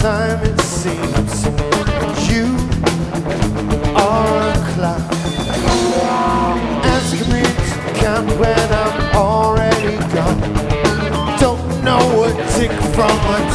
time it seems you are a cloud. Ask me to count when I'm already gone. Don't know a tick from a